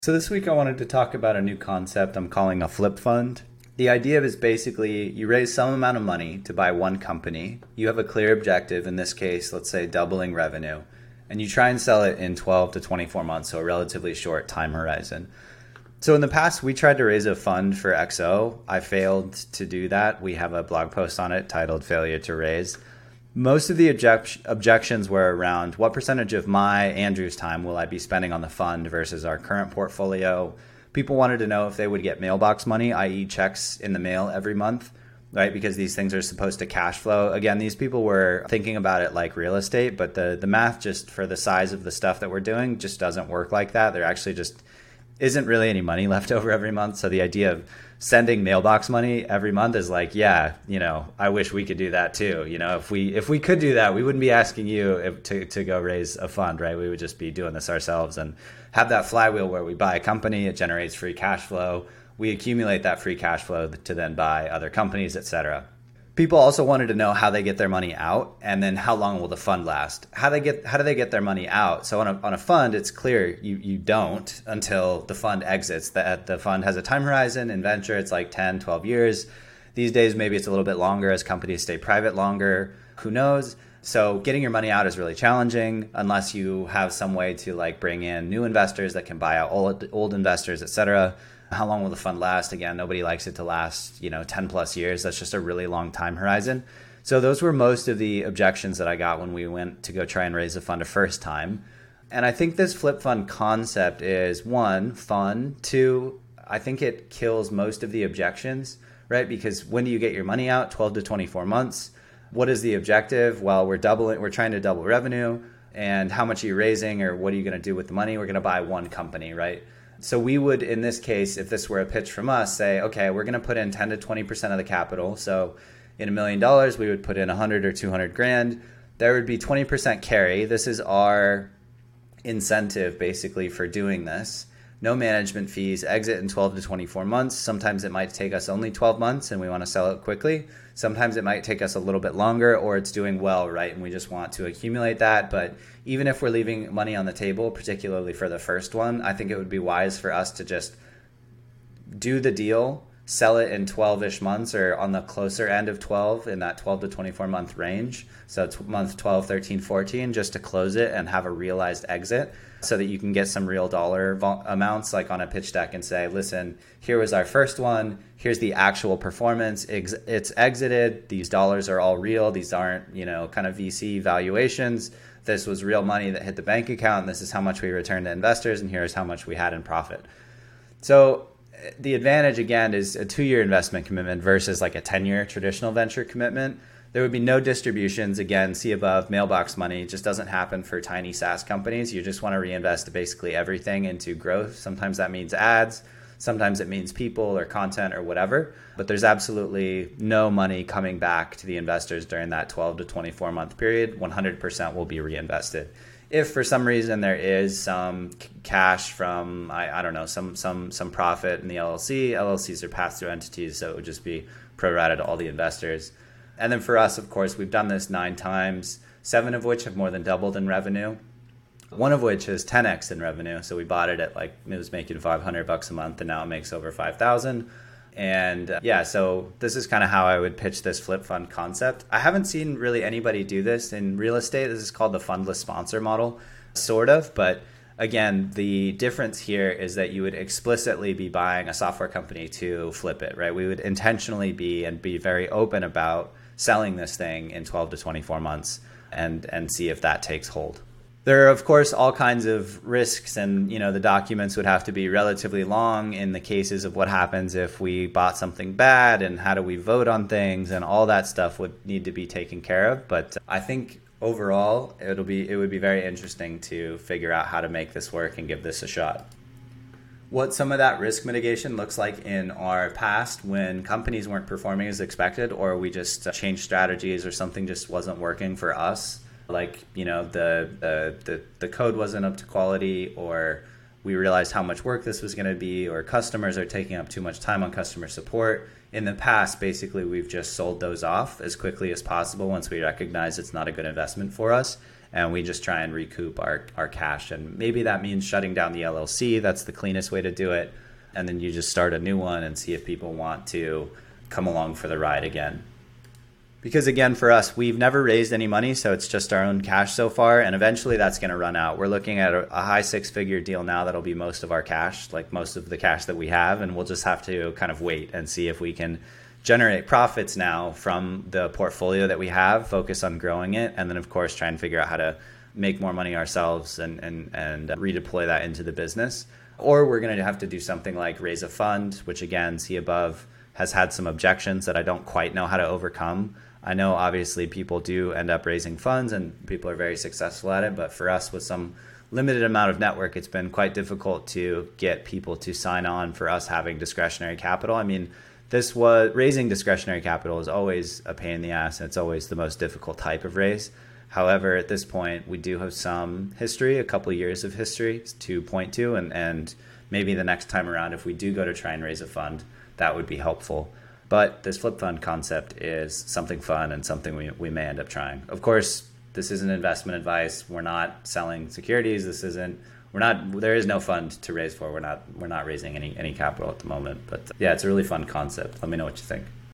So this week I wanted to talk about a new concept I'm calling a flip fund. The idea is basically you raise some amount of money to buy one company. You have a clear objective, in this case, let's say doubling revenue, and you try and sell it in 12 to 24 months, so a relatively short time horizon. So in the past, we tried to raise a fund for XO. I failed to do that. We have a blog post on it titled Failure to Raise. Most of the objections were around what percentage of Andrew's time will I be spending on the fund versus our current portfolio. People wanted to know if they would get mailbox money, i.e. checks in the mail every month, right? Because these things are supposed to cash flow. Again, these people were thinking about it like real estate, but the math just for the size of the stuff that we're doing just doesn't work like that. There actually just isn't really any money left over every month. So the idea of sending mailbox money every month is like, yeah, I wish we could do that too. If we could do that, we wouldn't be asking you to go raise a fund, right? We would just be doing this ourselves and have that flywheel where we buy a company, it generates free cash flow. We accumulate that free cash flow to then buy other companies, et cetera. People also wanted to know how they get their money out, and then how long will the fund last? How do they get their money out? So on a fund, it's clear you don't until the fund exits. The fund has a time horizon. In venture, it's like 10, 12 years. These days, maybe it's a little bit longer as companies stay private longer. Who knows? So getting your money out is really challenging unless you have some way to bring in new investors that can buy out old investors, et cetera. How long will the fund last? Again, nobody likes it to last, 10 plus years. That's just a really long time horizon. So those were most of the objections that I got when we went to go try and raise a fund a first time. And I think this flip fund concept is, one, fun. Two, I think it kills most of the objections, right? Because when do you get your money out? 12 to 24 months. What is the objective? Well, we're trying to double revenue. And how much are you raising, or what are you going to do with the money? We're going to buy one company, right? So we would, in this case, if this were a pitch from us, say, okay, we're going to put in 10 to 20% of the capital. So in $1 million, we would put in 100 or 200 grand. There would be 20% carry. This is our incentive basically for doing this. No management fees, exit in 12 to 24 months. Sometimes it might take us only 12 months and we want to sell it quickly. Sometimes it might take us a little bit longer, or it's doing well, right? And we just want to accumulate that. But even if we're leaving money on the table, particularly for the first one, I think it would be wise for us to just do the deal, sell it in 12-ish months, or on the closer end of 12, in that 12 to 24 month range. So it's month 12, 13, 14, just to close it and have a realized exit, so that you can get some real dollar amounts like on a pitch deck and say, listen, here was our first one. Here's the actual performance. It's exited. These dollars are all real. These aren't, kind of VC valuations. This was real money that hit the bank account. And this is how much we returned to investors. And here's how much we had in profit. So the advantage, again, is a 2-year investment commitment versus like a 10-year traditional venture commitment. There would be no distributions. Again, see above, mailbox money. It just doesn't happen for tiny SaaS companies. You just want to reinvest basically everything into growth. Sometimes that means ads. Sometimes it means people or content or whatever. But there's absolutely no money coming back to the investors during that 12 to 24 month period. 100% will be reinvested. If for some reason there is some cash from, I don't know, some profit in the LLCs are pass-through entities, so it would just be pro-rata to all the investors. And then for us, of course, we've done this 9 times, 7 of which have more than doubled in revenue, 1 of which is 10x in revenue. So we bought it at it was making $500 a month, and now it makes over 5,000. And so this is kind of how I would pitch this flip fund concept. I haven't seen really anybody do this in real estate. This is called the fundless sponsor model, sort of. But again, the difference here is that you would explicitly be buying a software company to flip it, right? We would intentionally be very open about selling this thing in 12 to 24 months and see if that takes hold. There are, of course, all kinds of risks, and the documents would have to be relatively long in the cases of what happens if we bought something bad, and how do we vote on things, and all that stuff would need to be taken care of. But I think overall, it would be very interesting to figure out how to make this work and give this a shot. What some of that risk mitigation looks like in our past when companies weren't performing as expected, or we just changed strategies, or something just wasn't working for us. Like, the code wasn't up to quality, or we realized how much work this was going to be, or customers are taking up too much time on customer support. In the past, basically, we've just sold those off as quickly as possible once we recognize it's not a good investment for us. and we just try and recoup our cash. And maybe that means shutting down the LLC. That's the cleanest way to do it. And then you just start a new one and see if people want to come along for the ride again. Because again, for us, we've never raised any money, so it's just our own cash so far, and eventually that's going to run out. We're looking at a high six-figure deal now that'll be most of our cash, like most of the cash that we have, and we'll just have to kind of wait and see if we can generate profits now from the portfolio that we have, focus on growing it, and then of course try and figure out how to make more money ourselves and redeploy that into the business. Or we're going to have to do something like raise a fund, which again, see above, has had some objections that I don't quite know how to overcome. I know obviously people do end up raising funds and people are very successful at it, but for us with some limited amount of network, it's been quite difficult to get people to sign on for us having discretionary capital. I mean, raising discretionary capital is always a pain in the ass, and it's always the most difficult type of raise. However, at this point, we do have some history, a couple of years of history to point to, and maybe the next time around, if we do go to try and raise a fund, that would be helpful. But this flip fund concept is something fun and something we may end up trying. Of course, this isn't investment advice. We're not selling securities. There is no fund to raise for. We're not raising any capital at the moment. But yeah, it's a really fun concept. Let me know what you think.